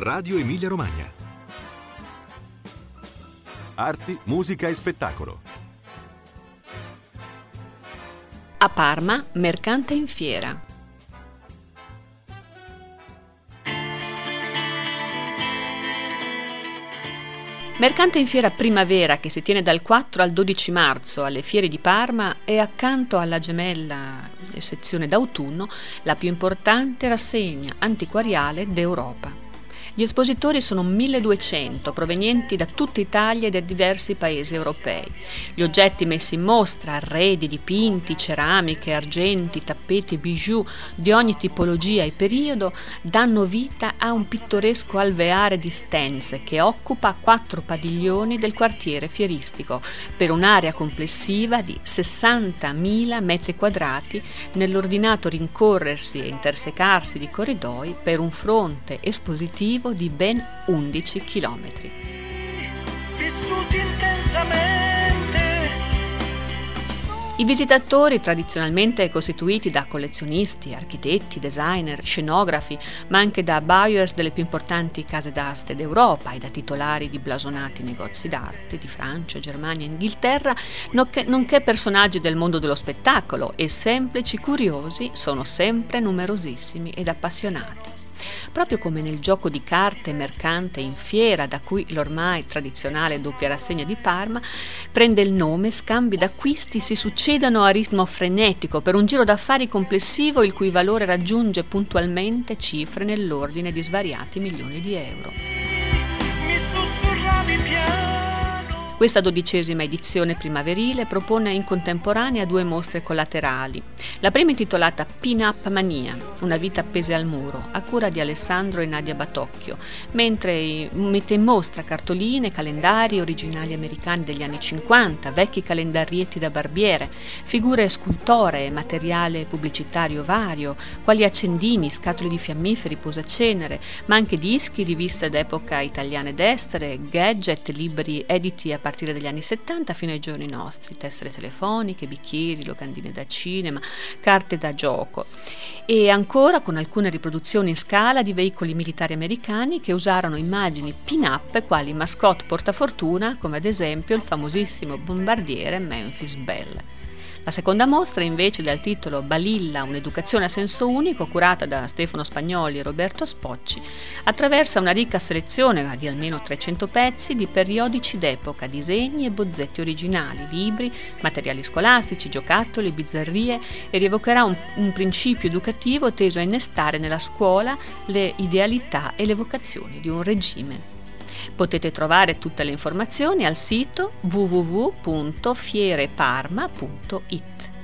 Radio Emilia Romagna. Arti, musica e spettacolo. A Parma, mercante in fiera. Mercante in fiera primavera, che si tiene dal 4 al 12 marzo alle fiere di Parma, è, accanto alla gemella sezione d'autunno, la più importante rassegna antiquariale d'Europa. Gli espositori sono 1200, provenienti da tutta Italia e da diversi paesi europei. Gli oggetti messi in mostra, arredi, dipinti, ceramiche, argenti, tappeti e bijou di ogni tipologia e periodo, danno vita a un pittoresco alveare di stenze che occupa 4 padiglioni del quartiere fieristico, per un'area complessiva di 60.000 metri quadrati, nell'ordinato rincorrersi e intersecarsi di corridoi per un fronte espositivo di ben 11 chilometri. Vissuti intensamente. I visitatori, tradizionalmente costituiti da collezionisti, architetti, designer, scenografi, ma anche da buyers delle più importanti case d'aste d'Europa e da titolari di blasonati negozi d'arte di Francia, Germania e Inghilterra, nonché personaggi del mondo dello spettacolo e semplici curiosi, sono sempre numerosissimi ed appassionati. Proprio come nel gioco di carte mercante in fiera, da cui l'ormai tradizionale doppia rassegna di Parma prende il nome, scambi d'acquisti si succedono a ritmo frenetico per un giro d'affari complessivo il cui valore raggiunge puntualmente cifre nell'ordine di svariati milioni di euro. Mi sussurravi piano. Questa 12ª edizione primaverile propone in contemporanea 2 mostre collaterali. La prima intitolata Pin-Up Mania, una vita appesa al muro, a cura di Alessandro e Nadia Batocchio, mentre mette in mostra cartoline, calendari originali americani degli anni 50, vecchi calendarietti da barbiere, figure scultoree, materiale pubblicitario vario, quali accendini, scatole di fiammiferi, posacenere, ma anche dischi, riviste d'epoca italiane ed estere, gadget, libri editi a partire dagli anni 70 fino ai giorni nostri, tessere telefoniche, bicchieri, locandine da cinema, carte da gioco, e ancora con alcune riproduzioni in scala di veicoli militari americani che usarono immagini pin-up quali mascotte portafortuna, come ad esempio il famosissimo bombardiere Memphis Belle. La seconda mostra, invece, dal titolo Balilla, un'educazione a senso unico, curata da Stefano Spagnoli e Roberto Spocci, attraversa una ricca selezione di almeno 300 pezzi di periodici d'epoca, disegni e bozzetti originali, libri, materiali scolastici, giocattoli, bizzarrie, e rievocherà un principio educativo teso a innestare nella scuola le idealità e le vocazioni di un regime. Potete trovare tutte le informazioni al sito www.fiereparma.it.